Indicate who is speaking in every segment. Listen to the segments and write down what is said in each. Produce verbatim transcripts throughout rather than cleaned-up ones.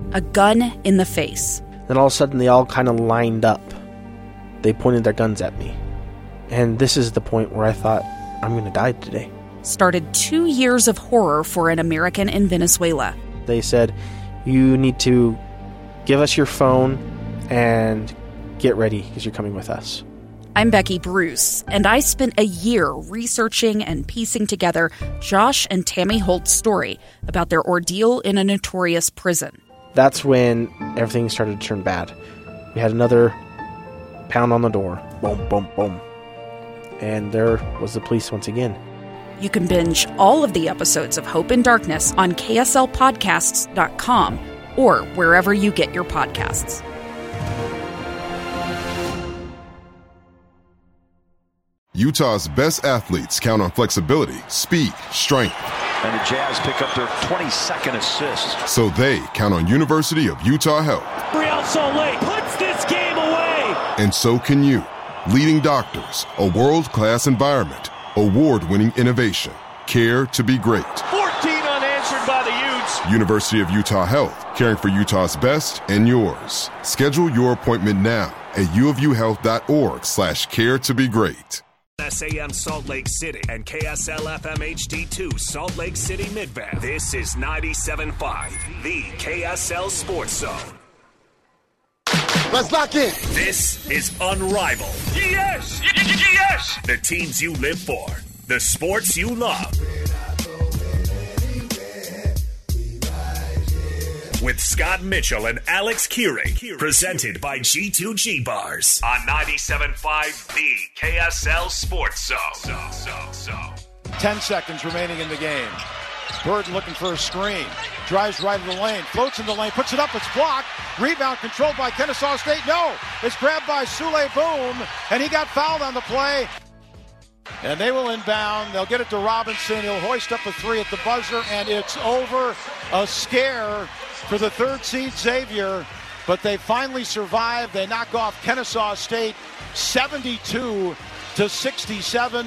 Speaker 1: a gun in the face.
Speaker 2: Then all of a sudden they all kind of lined up. They pointed their guns at me. And this is the point where I thought, I'm going to die today.
Speaker 1: Started two years of horror for an American in Venezuela.
Speaker 2: They said, you need to give us your phone and get ready because you're coming with us.
Speaker 1: I'm Becky Bruce, and I spent a year researching and piecing together Josh and Tammy Holt's story about their ordeal in a notorious prison.
Speaker 2: That's when everything started to turn bad. We had another pound on the door. Boom, boom, boom. And there was the police once again.
Speaker 1: You can binge all of the episodes of Hope in Darkness on K S L podcasts dot com or wherever you get your podcasts.
Speaker 3: Utah's best athletes count on flexibility, speed, strength.
Speaker 4: And the Jazz pick up their twenty-second assist.
Speaker 3: So they count on University of Utah Health.
Speaker 5: Real Salt Lake puts this game away.
Speaker 3: And so can you. Leading doctors, a world-class environment, award-winning innovation, care to be great.
Speaker 5: fourteen unanswered by the Utes.
Speaker 3: University of Utah Health, caring for Utah's best and yours. Schedule your appointment now at uofuhealth.org slash care to be great.
Speaker 6: S A M Salt Lake City and K S L F M H D two Salt Lake City Midvale. This is ninety-seven point five, the K S L Sports Zone.
Speaker 7: Let's lock in.
Speaker 6: This is Unrivaled. Yes! Yes! The teams you live for, the sports you love. With Scott Mitchell and Alex Keurig, presented by G two G Bars on ninety-seven point five, the K S L Sports Zone. So, so, so.
Speaker 8: Ten seconds remaining in the game. Burton looking for a screen. Drives right in the lane. Floats in the lane. Puts it up. It's blocked. Rebound controlled by Kennesaw State. No. It's grabbed by Sule Boom. And he got fouled on the play. And they will inbound. They'll get it to Robinson. He'll hoist up a three at the buzzer. And it's over. A scare for the third seed Xavier. But they finally survive. They knock off Kennesaw State seventy-two to sixty-seven.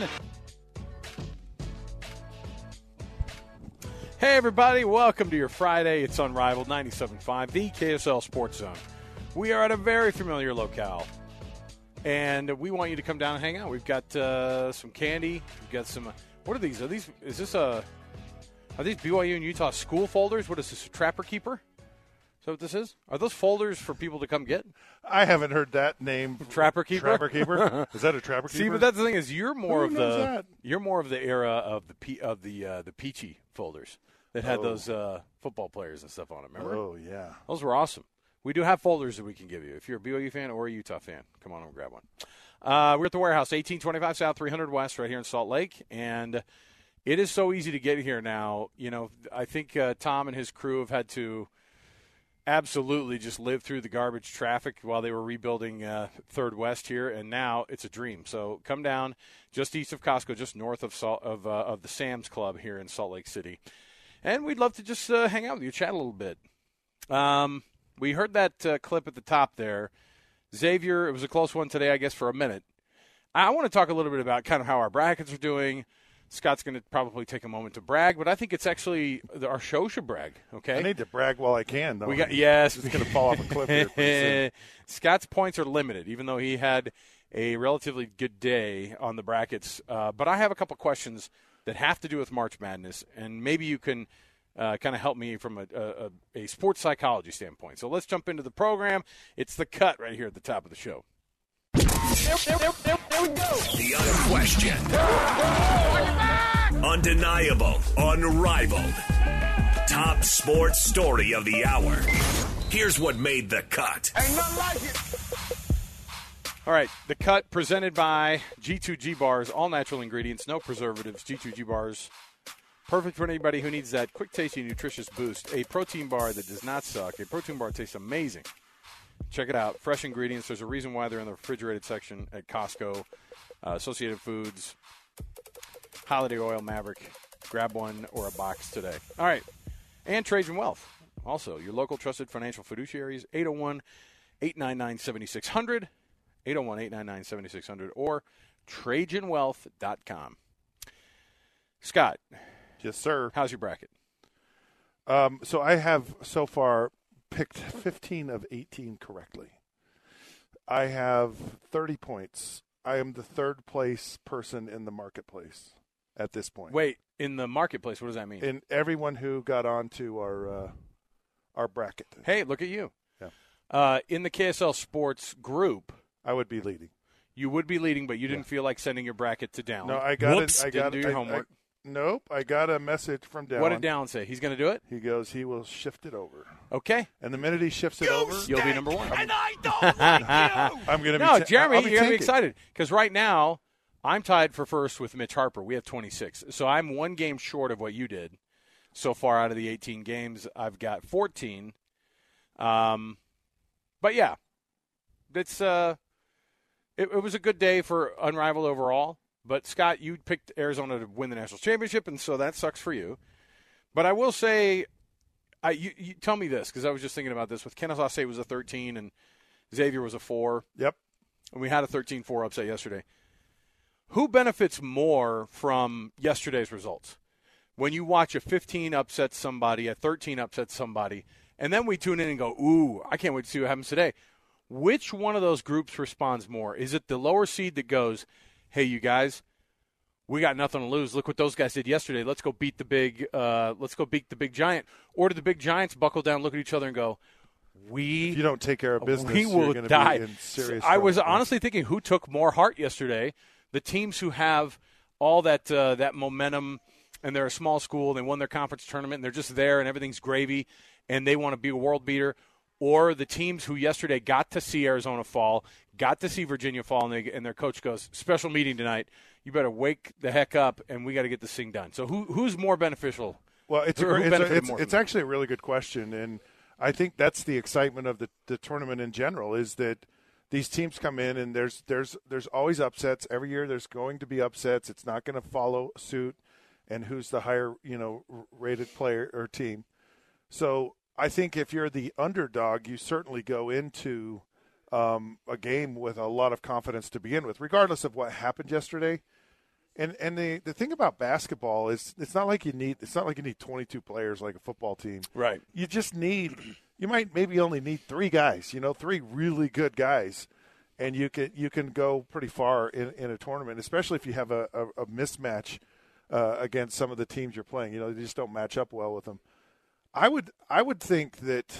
Speaker 9: Hey everybody, welcome to your Friday. It's Unrivaled ninety-seven point five, the K S L Sports Zone. We are at a very familiar locale, and we want you to come down and hang out. We've got uh, some candy. We've got some. Uh, what are these? Are these? Is this a? Are these B Y U and Utah school folders? What is this? A Trapper Keeper? Is that what this is? Are those folders for people to come get?
Speaker 10: I haven't heard that name.
Speaker 9: Trapper Keeper.
Speaker 10: Trapper Keeper. Is that a Trapper Keeper?
Speaker 9: See, but that's the thing is, you're more
Speaker 10: Who
Speaker 9: of
Speaker 10: knows
Speaker 9: the
Speaker 10: that?
Speaker 9: you're more of the era of the P, of the uh, the Peachy folders that had
Speaker 10: Oh.
Speaker 9: those uh, football players and stuff on it. Remember?
Speaker 10: Oh, yeah.
Speaker 9: Those were awesome. We do have folders that we can give you. If you're a B Y U fan or a Utah fan, come on and grab one. Uh, we're at the warehouse, eighteen twenty-five South, three hundred West, right here in Salt Lake. And it is so easy to get here now. You know, I think uh, Tom and his crew have had to absolutely just live through the garbage traffic while they were rebuilding uh, Third West here, and now it's a dream. So come down just east of Costco, just north of Salt, of, uh, of the Sam's Club here in Salt Lake City. And we'd love to just uh, hang out with you, chat a little bit. Um, we heard that uh, clip at the top there. Xavier, it was a close one today, I guess, for a minute. I want to talk a little bit about kind of how our brackets are doing. Scott's going to probably take a moment to brag, but I think it's actually our show should brag, okay?
Speaker 10: I need to brag while I can, though.
Speaker 9: We got Yes.
Speaker 10: It's going to fall off a cliff here pretty soon.
Speaker 9: Scott's points are limited, even though he had a relatively good day on the brackets. Uh, but I have a couple questions that have to do with March Madness, and maybe you can uh, kind of help me from a, a, a sports psychology standpoint. So let's jump into the program. It's The Cut right here at the top of the show.
Speaker 6: There, there, there, there, there we go. The unquestioned, undeniable, unrivaled, top sports story of the hour. Here's what made the cut.
Speaker 7: Ain't nothing like it.
Speaker 9: All right, The Cut presented by G two G Bars, all natural ingredients, no preservatives. G two G Bars, perfect for anybody who needs that quick, tasty, nutritious boost. A protein bar that does not suck. A protein bar tastes amazing. Check it out. Fresh ingredients. There's a reason why they're in the refrigerated section at Costco. Uh, Associated Foods, Holiday Oil, Maverick. Grab one or a box today. All right. And Trajan Wealth. Also, your local trusted financial fiduciaries, eight oh one, eight nine nine, seven six zero zero, eight oh one, eight nine nine, seven six zero zero, or trajan wealth dot com. Scott.
Speaker 10: Yes, sir.
Speaker 9: How's your bracket?
Speaker 10: Um, so I have so far picked fifteen of eighteen correctly. I have thirty points. I am the third place person in the marketplace at this point.
Speaker 9: Wait, in the marketplace, what does that mean?
Speaker 10: In everyone who got onto our uh, our bracket.
Speaker 9: Hey, look at you.
Speaker 10: Yeah.
Speaker 9: Uh, in the K S L Sports group,
Speaker 10: I would be leading.
Speaker 9: You would be leading, but you didn't
Speaker 10: yeah.
Speaker 9: feel like sending your bracket to Dallin.
Speaker 10: No, I got
Speaker 9: Whoops,
Speaker 10: it. I
Speaker 9: didn't
Speaker 10: got
Speaker 9: do
Speaker 10: it.
Speaker 9: your
Speaker 10: I,
Speaker 9: homework.
Speaker 10: I, nope, I got a message from Dallin.
Speaker 9: What did Dallin say? He's going to do it?
Speaker 10: He goes, he will shift it over.
Speaker 9: Okay.
Speaker 10: And the minute he shifts it
Speaker 9: you
Speaker 10: over,
Speaker 9: you'll be number one.
Speaker 5: And I don't like you.
Speaker 10: I'm going to be
Speaker 9: No,
Speaker 10: t-
Speaker 9: Jeremy,
Speaker 10: I'll be
Speaker 9: you're going to be
Speaker 10: tanking.
Speaker 9: excited because right now I'm tied for first with Mitch Harper. We have twenty-six. So I'm one game short of what you did so far out of the eighteen games. I've got fourteen. Um, but, yeah, it's uh, it, it was a good day for Unrivaled overall. But, Scott, you picked Arizona to win the National Championship, and so that sucks for you. But I will say, I, you, you tell me this, because I was just thinking about this. With Kennesaw State was a thirteen and Xavier was a four.
Speaker 10: Yep.
Speaker 9: And we had a thirteen four upset yesterday. Who benefits more from yesterday's results? When you watch a fifteen upset somebody, a thirteen upset somebody, and then we tune in and go, ooh, I can't wait to see what happens today. Which one of those groups responds more? Is it the lower seed that goes, hey, you guys, we got nothing to lose. Look what those guys did yesterday. Let's go beat the big uh, let's go beat the big giant. Or do the big giants buckle down, look at each other and go, we
Speaker 10: If you don't take care of business,
Speaker 9: we will
Speaker 10: you're going to
Speaker 9: die.
Speaker 10: be in serious
Speaker 9: I was
Speaker 10: trouble.
Speaker 9: honestly thinking who took more heart yesterday. The teams who have all that uh, that momentum and they're a small school, they won their conference tournament, and they're just there and everything's gravy, and they want to be a world beater, or the teams who yesterday got to see Arizona fall, got to see Virginia fall, and, they, and their coach goes, special meeting tonight. You better wake the heck up, and we got to get this thing done. So who who's more beneficial?
Speaker 10: Well, it's, a,
Speaker 9: Who
Speaker 10: it's, a,
Speaker 9: benefited
Speaker 10: it's,
Speaker 9: more
Speaker 10: it's
Speaker 9: from it?
Speaker 10: actually a really good question, and I think that's the excitement of the, the tournament in general is that these teams come in and there's there's there's always upsets. Every year there's going to be upsets. It's not going to follow suit and who's the higher, you know, rated player or team. So I think if you're the underdog, you certainly go into um, a game with a lot of confidence to begin with, regardless of what happened yesterday. And and the, the thing about basketball is it's not like you need it's not like you need twenty-two players like a football team.
Speaker 9: Right.
Speaker 10: You just need you might maybe only need three guys, you know, three really good guys, and you can you can go pretty far in, in a tournament, especially if you have a, a, a mismatch uh, against some of the teams you're playing. You know, they just don't match up well with them. I would I would think that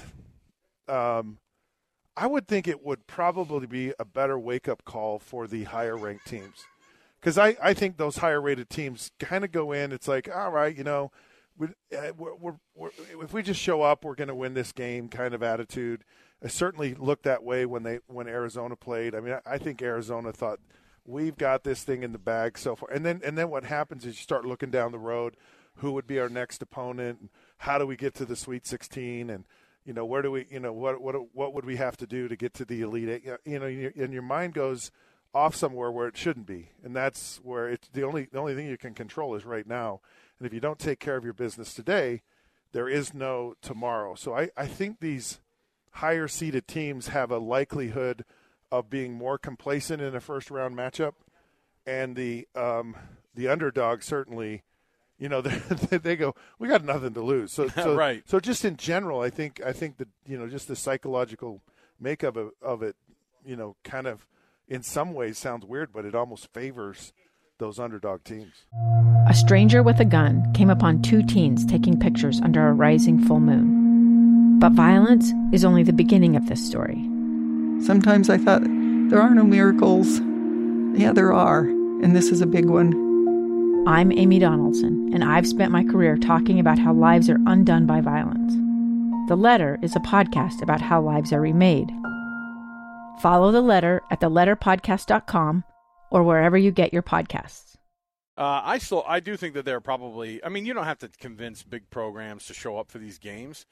Speaker 10: um, I would think it would probably be a better wake up call for the higher ranked teams. Because I, I think those higher-rated teams kind of go in. It's like, all right, you know, we, uh, we're, we're, we're, if we just show up, we're going to win this game kind of attitude. It certainly looked that way when they when Arizona played. I mean, I, I think Arizona thought, we've got this thing in the bag so far. And then and then what happens is you start looking down the road, who would be our next opponent, how do we get to the Sweet sixteen, and, you know, where do we, you know, what what what would we have to do to get to the Elite Eight? You know, and your mind goes off somewhere where it shouldn't be, and that's where it's the only the only thing you can control is right now. And if you don't take care of your business today, there is no tomorrow. So I, I think these higher seeded teams have a likelihood of being more complacent in a first round matchup, and the um, the underdog certainly, you know, they, they go, we got nothing to lose. So, so
Speaker 9: right.
Speaker 10: So just in general, I think I think that, you know, just the psychological makeup of, of it, you know, kind of in some ways sounds weird, but it almost favors those underdog teams.
Speaker 7: A stranger with a gun came upon two teens taking pictures under a rising full moon. But violence is only the beginning of this story.
Speaker 11: Sometimes I thought, there are no miracles. Yeah, there are, and this is a big one.
Speaker 7: I'm Amy Donaldson, and I've spent my career talking about how lives are undone by violence. The Letter is a podcast about how lives are remade. Follow The Letter at the letter podcast dot com or wherever you get your podcasts.
Speaker 9: Uh, I still, I do think that they're probably. I mean, you don't have to convince big programs to show up for these games,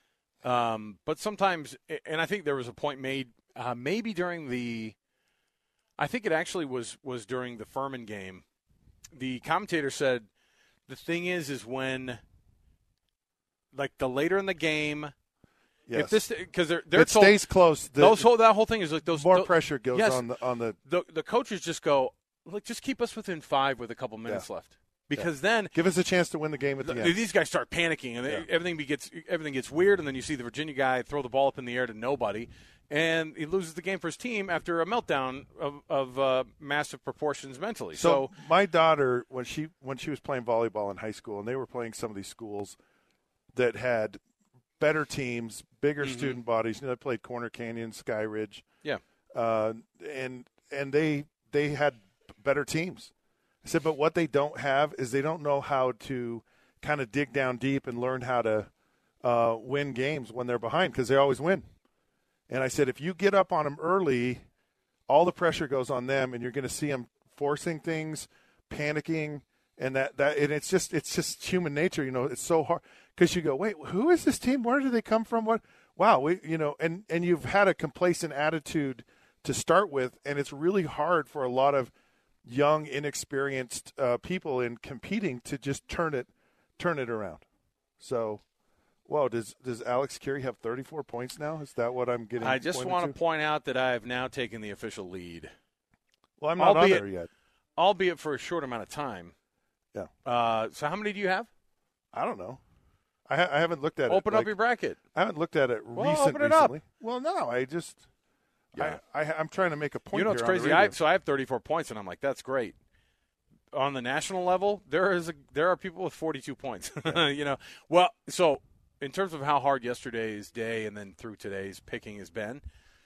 Speaker 9: um, but sometimes, and I think there was a point made, uh, maybe during the, I think it actually was was during the Furman game. The commentator said, the thing is, is when, like the later in the game.
Speaker 10: Yes.
Speaker 9: If this, because they're, they're
Speaker 10: it
Speaker 9: told,
Speaker 10: stays close. The,
Speaker 9: those whole that whole thing is like those
Speaker 10: more
Speaker 9: those,
Speaker 10: pressure goes
Speaker 9: yes,
Speaker 10: on the on the.
Speaker 9: the. The coaches just go, look, just keep us within five with a couple minutes
Speaker 10: Yeah.
Speaker 9: left. Because
Speaker 10: yeah.
Speaker 9: then
Speaker 10: give us a chance to win the game at the
Speaker 9: th-
Speaker 10: end.
Speaker 9: These guys start panicking, and they,
Speaker 10: yeah.
Speaker 9: everything be gets everything gets weird. And then you see the Virginia guy throw the ball up in the air to nobody, and he loses the game for his team after a meltdown of, of uh, massive proportions mentally.
Speaker 10: So,
Speaker 9: So,
Speaker 10: my daughter, when she when she was playing volleyball in high school, and they were playing some of these schools that had better teams, bigger
Speaker 9: mm-hmm.
Speaker 10: student bodies. You know, they played Corner Canyon, Sky Ridge,
Speaker 9: yeah,
Speaker 10: uh, and and they they had better teams. I said, but what they don't have is they don't know how to kind of dig down deep and learn how to uh, win games when they're behind, because they always win. And I said, if you get up on them early, all the pressure goes on them, and you're going to see them forcing things, panicking, and that, that and it's just it's just human nature. You know, it's so hard because you go, wait, who is this team? Where do they come from? What? Wow, we, you know, and and you've had a complacent attitude to start with, and it's really hard for a lot of young, inexperienced uh, people in competing to just turn it turn it around. So, whoa, does does Alex Curie have thirty-four points now? Is that what I'm getting?
Speaker 9: I just want to
Speaker 10: to
Speaker 9: point out that I have now taken the official lead.
Speaker 10: Well, I'm not
Speaker 9: albeit,
Speaker 10: on there yet.
Speaker 9: Albeit for a short amount of time.
Speaker 10: Yeah.
Speaker 9: Uh, so how many do you have?
Speaker 10: I don't know. I, ha- I haven't looked at
Speaker 9: open
Speaker 10: it.
Speaker 9: Open
Speaker 10: like,
Speaker 9: up your bracket.
Speaker 10: I haven't looked at it
Speaker 9: well,
Speaker 10: recent,
Speaker 9: open it
Speaker 10: recently.
Speaker 9: Up.
Speaker 10: Well, no, I just
Speaker 9: yeah.
Speaker 10: I, I I'm trying to make a point.
Speaker 9: You know,
Speaker 10: here
Speaker 9: it's
Speaker 10: on
Speaker 9: crazy.
Speaker 10: the
Speaker 9: I, so I have thirty-four points, and I'm like, that's great. On the national level, there is a, there are people with forty-two points.
Speaker 10: Yeah.
Speaker 9: you know, well, so in terms of how hard yesterday's day and then through today's picking has been,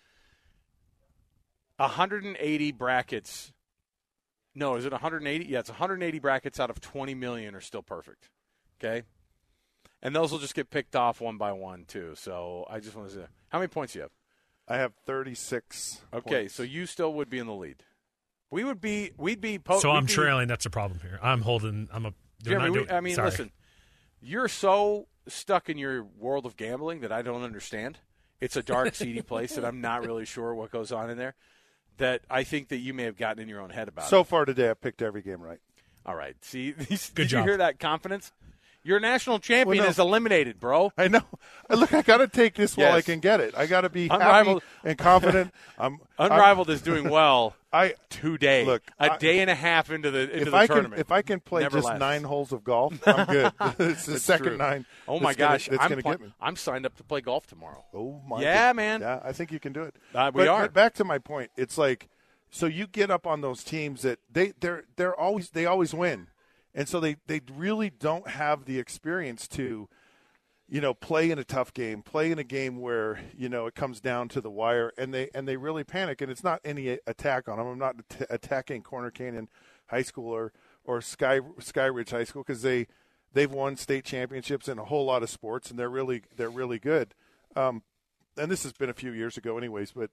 Speaker 9: one hundred eighty brackets. No, is it one hundred eighty? Yeah, it's one hundred eighty brackets out of twenty million are still perfect. Okay, and those will just get picked off one by one too. So I just want to say, how many points do you have?
Speaker 10: I have thirty-six.
Speaker 9: Okay,
Speaker 10: points.
Speaker 9: so you still would be in the lead. We would be, we'd be. Po-
Speaker 12: so I'm
Speaker 9: be,
Speaker 12: trailing. That's a problem here. I'm holding. I'm a.
Speaker 9: Jeremy,
Speaker 12: doing,
Speaker 9: we, I mean,
Speaker 12: sorry.
Speaker 9: listen. You're so stuck in your world of gambling that I don't understand. It's a dark, seedy place that I'm not really sure what goes on in there. That I think that you may have gotten in your own head about.
Speaker 10: So
Speaker 9: it.
Speaker 10: far today, I picked every game right.
Speaker 9: All right. See,
Speaker 12: Good
Speaker 9: did
Speaker 12: job.
Speaker 9: you hear that confidence? Your national champion
Speaker 10: well, no.
Speaker 9: is eliminated, bro.
Speaker 10: I know. Look, I got to take this while
Speaker 9: yes.
Speaker 10: I can get it. I got to be
Speaker 9: Unrivaled.
Speaker 10: happy and confident. I'm
Speaker 9: Unrivaled
Speaker 10: I'm,
Speaker 9: is doing well.
Speaker 10: I
Speaker 9: today.
Speaker 10: Look,
Speaker 9: a
Speaker 10: I,
Speaker 9: day and a half into the into
Speaker 10: if
Speaker 9: the
Speaker 10: I
Speaker 9: tournament.
Speaker 10: Can, if I can play
Speaker 9: Never
Speaker 10: just
Speaker 9: left.
Speaker 10: nine holes of golf, I'm good. It's the
Speaker 9: That's
Speaker 10: second
Speaker 9: true.
Speaker 10: nine.
Speaker 9: Oh my
Speaker 10: that's
Speaker 9: gosh,
Speaker 10: gonna, that's
Speaker 9: I'm
Speaker 10: going to
Speaker 9: pl-
Speaker 10: get me.
Speaker 9: I'm signed up to play golf tomorrow.
Speaker 10: Oh my.
Speaker 9: Yeah,
Speaker 10: God.
Speaker 9: man.
Speaker 10: Yeah, I think you can do it.
Speaker 9: Uh, we
Speaker 10: but,
Speaker 9: are.
Speaker 10: But back to my point. It's like, so you get up on those teams that they they're they're always they always win, and so they they really don't have the experience to, you know, play in a tough game, play in a game where, you know, it comes down to the wire, and they and they really panic. And it's not any attack on them. I'm not t- attacking Corner Canyon High School or or Sky Sky Ridge High School, because they they've won state championships in a whole lot of sports, and they're really they're really good. Um, and this has been a few years ago, anyways. But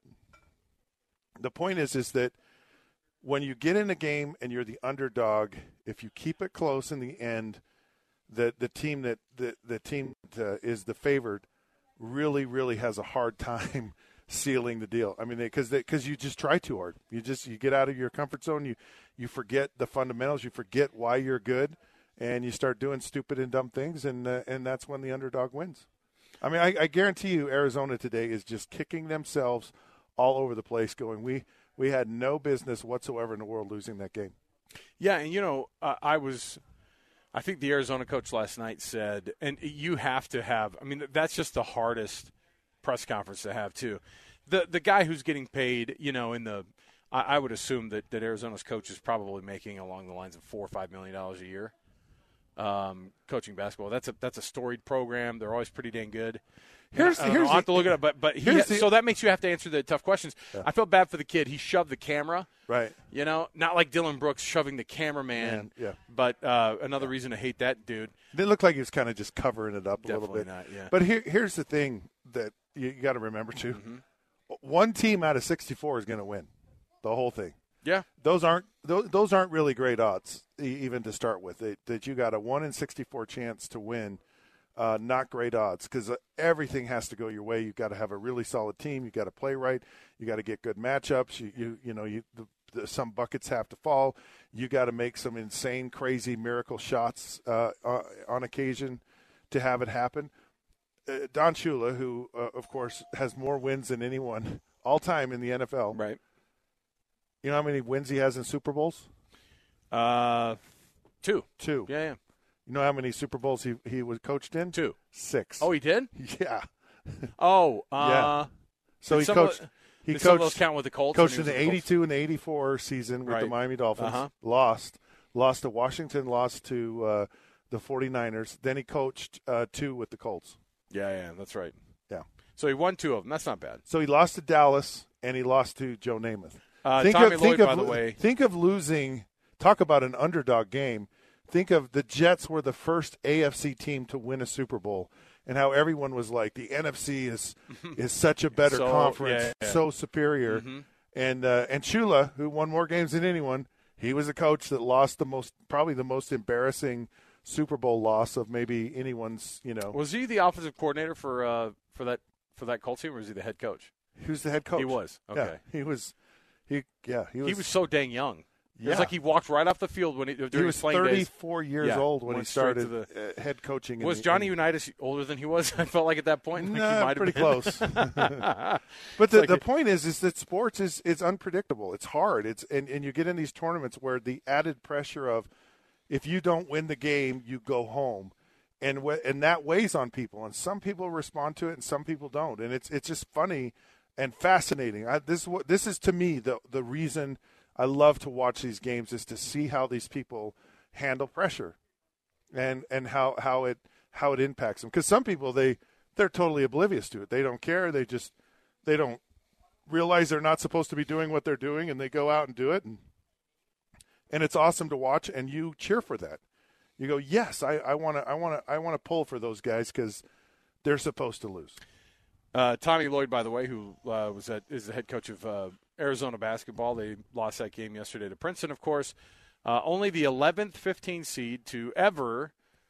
Speaker 10: the point is, is that when you get in a game and you're the underdog, if you keep it close in the end, the the team that the the team that, uh, is the favored really really has a hard time sealing the deal. I mean, because because you just try too hard. You just you get out of your comfort zone. You you forget the fundamentals. You forget why you're good, and you start doing stupid and dumb things, and uh, and that's when the underdog wins. I mean, I, I guarantee you, Arizona today is just kicking themselves all over the place, going, we we had no business whatsoever in the world losing that game.
Speaker 9: Yeah, and you know, uh, I was. I think the Arizona coach last night said, and you have to have, I mean, that's just the hardest press conference to have, too. The the guy who's getting paid, you know, in the, I, I would assume that, that Arizona's coach is probably making along the lines of four or five million dollars a year, um, coaching basketball. That's a that's a storied program. They're always pretty dang good.
Speaker 10: Here's,
Speaker 9: I, I,
Speaker 10: here's
Speaker 9: know, I have
Speaker 10: the,
Speaker 9: to look it up, but but he,
Speaker 10: the,
Speaker 9: so that makes you have to answer the tough questions.
Speaker 10: Yeah.
Speaker 9: I felt bad for the kid. He shoved the camera.
Speaker 10: Right.
Speaker 9: You know, not like Dylan Brooks shoving the cameraman.
Speaker 10: Man, yeah.
Speaker 9: But uh, another reason to hate that dude.
Speaker 10: It looked like he was kind of just covering it up a
Speaker 9: Definitely
Speaker 10: little bit.
Speaker 9: not, yeah.
Speaker 10: But here, here's the thing that you, you got to remember, too.
Speaker 9: Mm-hmm.
Speaker 10: One team out of sixty-four is going to win the whole thing.
Speaker 9: Yeah.
Speaker 10: Those aren't those, those aren't really great odds, even to start with. They, that you got a one in sixty-four chance to win. Uh, not great odds, because uh, everything has to go your way. You've got to have a really solid team. You've got to play right. You got to get good matchups. You you, you know you the, the, some buckets have to fall. You got to make some insane, crazy miracle shots uh, uh, on occasion to have it happen. Uh, Don Shula, who uh, of course has more wins than anyone all time in the N F L.
Speaker 9: Right.
Speaker 10: You know how many wins he has in Super Bowls?
Speaker 9: Uh, Two.
Speaker 10: Two.
Speaker 9: Yeah, yeah.
Speaker 10: You know how many Super Bowls he, he was coached in?
Speaker 9: Two.
Speaker 10: Six.
Speaker 9: Oh, he did?
Speaker 10: Yeah.
Speaker 9: Oh, uh,
Speaker 10: yeah. So he coached.
Speaker 9: Of,
Speaker 10: he
Speaker 9: did
Speaker 10: coached.
Speaker 9: some of those count with the Colts.
Speaker 10: Coached in
Speaker 9: the
Speaker 10: the eighty-two and eighty-four season with
Speaker 9: right.
Speaker 10: the Miami Dolphins.
Speaker 9: Uh-huh.
Speaker 10: Lost. Lost to Washington. Lost to uh, the 49ers. Then he coached uh, two with the Colts.
Speaker 9: Yeah, yeah, that's right.
Speaker 10: Yeah.
Speaker 9: So he won two of them. That's not bad.
Speaker 10: So he lost to Dallas and he lost to Joe Namath.
Speaker 9: Uh,
Speaker 10: think
Speaker 9: Tommy
Speaker 10: of,
Speaker 9: Lloyd,
Speaker 10: think of,
Speaker 9: by the way.
Speaker 10: Think of losing. Talk about an underdog game. Think of the Jets were the first A F C team to win a Super Bowl, and how everyone was like, the N F C is is such a better
Speaker 9: so,
Speaker 10: conference,
Speaker 9: yeah, yeah.
Speaker 10: so superior.
Speaker 9: Mm-hmm.
Speaker 10: And uh, and Shula, who won more games than anyone, he was a coach that lost the most, probably the most embarrassing Super Bowl loss of maybe anyone's. You know,
Speaker 9: was he the offensive coordinator for uh, for that for that Colts team, or was he the head coach?
Speaker 10: He was the head coach.
Speaker 9: He was. Okay.
Speaker 10: Yeah, he was. He yeah he was.
Speaker 9: He was so dang young.
Speaker 10: Yeah.
Speaker 9: It was like he walked right off the field when he during
Speaker 10: he was
Speaker 9: his playing
Speaker 10: thirty-four
Speaker 9: days.
Speaker 10: years
Speaker 9: yeah,
Speaker 10: old when he started
Speaker 9: the,
Speaker 10: uh, head coaching.
Speaker 9: Was
Speaker 10: in the,
Speaker 9: Johnny
Speaker 10: in,
Speaker 9: Unitas older than he was? I felt like at that point, like
Speaker 10: nah,
Speaker 9: he might
Speaker 10: pretty
Speaker 9: have been.
Speaker 10: close. But the,
Speaker 9: like
Speaker 10: the
Speaker 9: a,
Speaker 10: point is, is that sports is it's unpredictable. It's hard. It's and, and you get in these tournaments where the added pressure of if you don't win the game, you go home, and wh- and that weighs on people. And some people respond to it, and some people don't. And it's it's just funny and fascinating. I, this is what this is to me the the reason I love to watch these games is to see how these people handle pressure, and and how, how it how it impacts them. Because some people they they're totally oblivious to it. They don't care. They just they don't realize they're not supposed to be doing what they're doing, and they go out and do it. And and it's awesome to watch, and you cheer for that. You go, yes, I want to I want to I want to pull for those guys because they're supposed to lose.
Speaker 9: Uh, Tommy Lloyd, by the way, who uh, was at, is the head coach of uh, Arizona basketball. They lost that game yesterday to Princeton, of course. Uh, only the eleventh, fifteenth seed to ever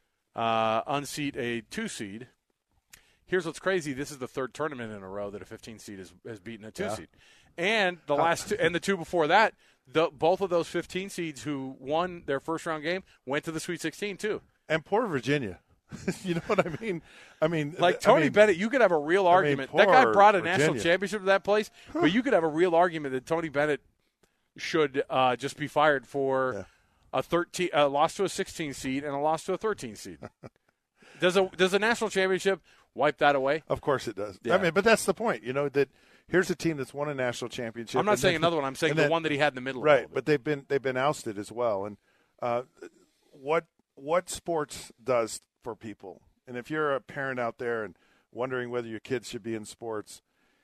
Speaker 9: uh, unseat a two seed. Here's what's crazy: this is the third tournament in a row that a fifteen seed has, has beaten a two yeah. seed, and the last two, and the two before that, the, both of those fifteen seeds who won their first round game went to the Sweet sixteen too.
Speaker 10: And poor Virginia. You know what I mean? I mean,
Speaker 9: like Tony
Speaker 10: I mean,
Speaker 9: Bennett, you could have a real argument.
Speaker 10: I mean,
Speaker 9: that guy brought a
Speaker 10: Virginia.
Speaker 9: national championship to that place, but you could have a real argument that Tony Bennett should uh, just be fired for yeah. a thirteen, a loss to a sixteen seed and a loss to a thirteen seed. does a does a national championship wipe that away?
Speaker 10: Of course it does.
Speaker 9: Yeah.
Speaker 10: I mean, but that's the point. You know that here's a team that's won a national championship.
Speaker 9: I'm not saying
Speaker 10: then,
Speaker 9: another one. I'm saying the
Speaker 10: then,
Speaker 9: one that he had in the middle.
Speaker 10: Right, but they've been they've been ousted as well. And uh, what what sports does for people. And if you're a parent out there and wondering whether your kids should be in sports,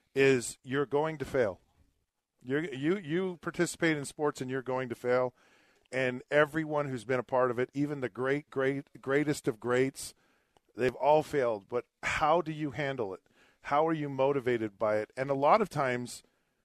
Speaker 10: is you're going to fail. You're, you you participate in sports and you're going to fail. And everyone who's been a part of it, even the great, great, greatest of greats, they've all failed. But how do you handle it? How are you motivated by it? And a lot of times,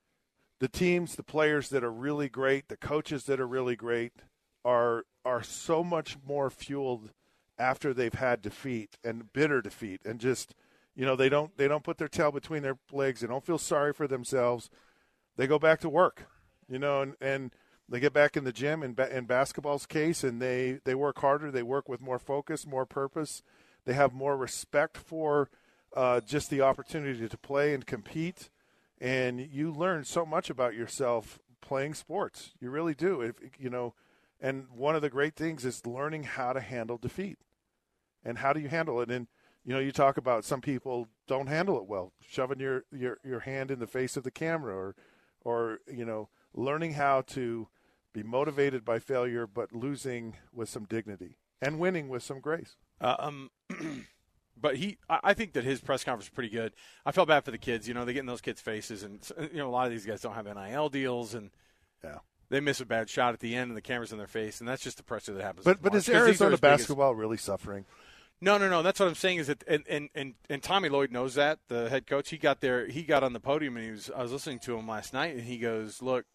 Speaker 10: the teams, the players that are really great, the coaches that are really great, are are so much more fueled after they've had defeat and bitter defeat, and just, you know, they don't they don't put their tail between their legs. They don't feel sorry for themselves. They go back to work, you know, and, and they get back in the gym in, ba- in basketball's case, and they, they work harder. They work with more focus, more purpose. They have more respect for uh, just the opportunity to play and compete. And you learn so much about yourself playing sports. You really do. If you know, and one of the great things is learning how to handle defeat. And how do you handle it? And, you know, you talk about some people don't handle it well, shoving your, your, your hand in the face of the camera, or, or, you know, learning how to be motivated by failure but losing with some dignity and winning with some grace.
Speaker 9: Uh, um, but he, I think that his press conference was pretty good. I felt bad for the kids. You know, they get in those kids' faces, and, you know, a lot of these guys don't have N I L deals, and
Speaker 10: yeah.
Speaker 9: they miss a bad shot at the end, and the camera's in their face, and that's just the pressure that happens.
Speaker 10: But but is Arizona basketball biggest... really suffering?
Speaker 9: No, no, no. That's what I'm saying. Is that and, and, and, and Tommy Lloyd knows that, the head coach. He got there. He got on the podium, and he was. I was listening to him last night, and he goes, "Look,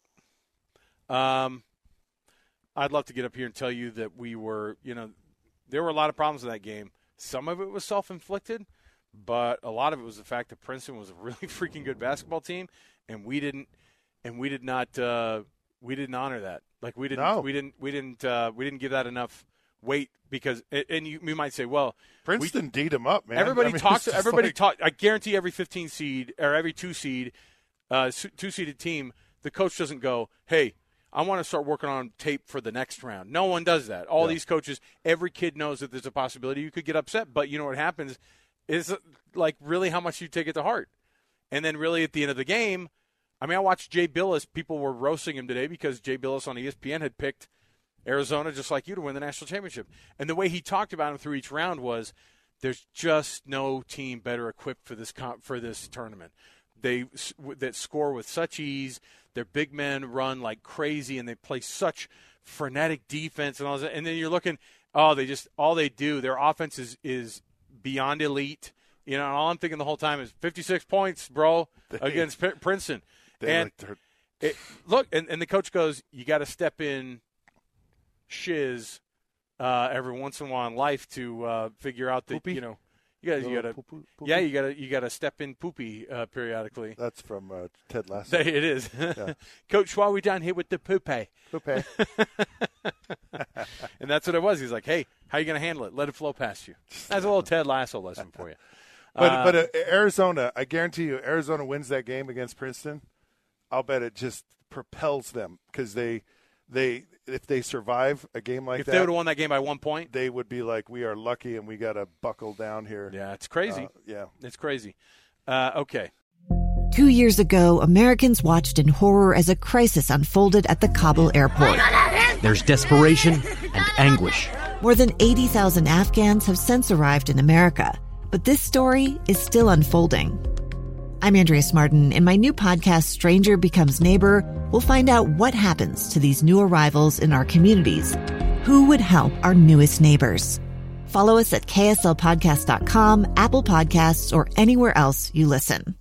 Speaker 9: um, I'd love to get up here and tell you that we were, you know, there were a lot of problems in that game. Some of it was self-inflicted, but a lot of it was the fact that Princeton was a really freaking good basketball team, and we didn't, and we did not, uh, we didn't honor that. Like we didn't,
Speaker 10: no.
Speaker 9: we didn't, we didn't, uh, we didn't give that enough." Wait, because and you, you might say, well,
Speaker 10: Princeton D'd him up, man.
Speaker 9: Everybody
Speaker 10: I mean,
Speaker 9: talks. Everybody
Speaker 10: like...
Speaker 9: talk. I guarantee every fifteen seed or every two seed, uh, two seeded team, the coach doesn't go, "Hey, I want to start working on tape for the next round. No one does that. All
Speaker 10: yeah.
Speaker 9: these coaches, every kid knows that there's a possibility you could get upset. But you know what happens is, like, really how much you take it to heart. And then really at the end of the game, I mean, I watched Jay Billis. People were roasting him today because Jay Billis on E S P N had picked Arizona, just like you, to win the national championship. And the way he talked about him through each round was, there's just no team better equipped for this comp, for this tournament. They that score with such ease. Their big men run like crazy, and they play such frenetic defense and all that. And then you're looking, oh, they just all they do. Their offense is, is beyond elite. You know, and all I'm thinking the whole time is fifty-six points, bro, they, against P- Princeton. And like it, look, and, and the coach goes, you got to step in shiz uh, every once in a while in life to uh, figure out that poopy? you know you got you got to yeah you got to you got to step in poopy uh, periodically.
Speaker 10: That's from uh, Ted Lasso.
Speaker 9: It is. Yeah. Coach, why are we down here with the poopy?
Speaker 10: Poopy.
Speaker 9: And that's what it was. He's like, hey, how are you going to handle it? Let it flow past you. That's a little Ted Lasso lesson for you.
Speaker 10: But
Speaker 9: uh,
Speaker 10: but uh, Arizona, I guarantee you, Arizona wins that game against Princeton. I'll bet it just propels them because they, they if they survive a game like
Speaker 9: if
Speaker 10: that.
Speaker 9: If they would have won that game by one point.
Speaker 10: They would be like, we are lucky and we got to buckle down here.
Speaker 9: Yeah, it's crazy.
Speaker 10: Uh, yeah.
Speaker 9: It's crazy. Uh, okay.
Speaker 13: Two years ago, Americans watched in horror as a crisis unfolded at the Kabul airport.
Speaker 14: There's desperation and anguish.
Speaker 13: More than eighty thousand Afghans have since arrived in America, but this story is still unfolding. I'm Andrea Smartin. In my new podcast, Stranger Becomes Neighbor, we'll find out what happens to these new arrivals in our communities. Who would help our newest neighbors? Follow us at K S L podcast dot com, Apple Podcasts, or anywhere else you listen.